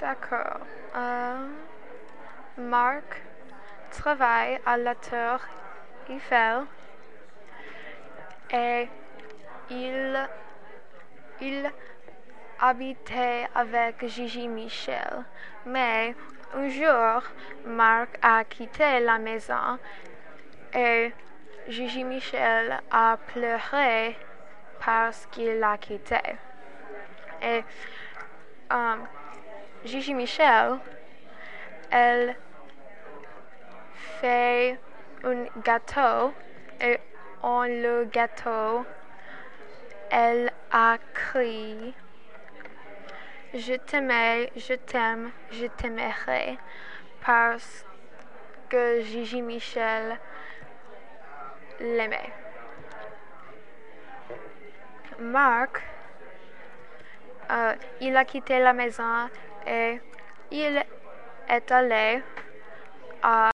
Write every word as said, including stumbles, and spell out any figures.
D'accord. Euh, Marc travaille à la Tour Eiffel et il, il habitait avec Gigi Michel. Mais un jour, Marc a quitté la maison et Gigi Michel a pleuré parce qu'il l'a quitté. Et um, Gigi Michel, elle fait un gâteau et en le gâteau, elle a crié « Je t'aimais, je t'aime, je t'aimerai » parce que Gigi Michel l'aimait. Marc, euh, il a quitté la maison et il est allé à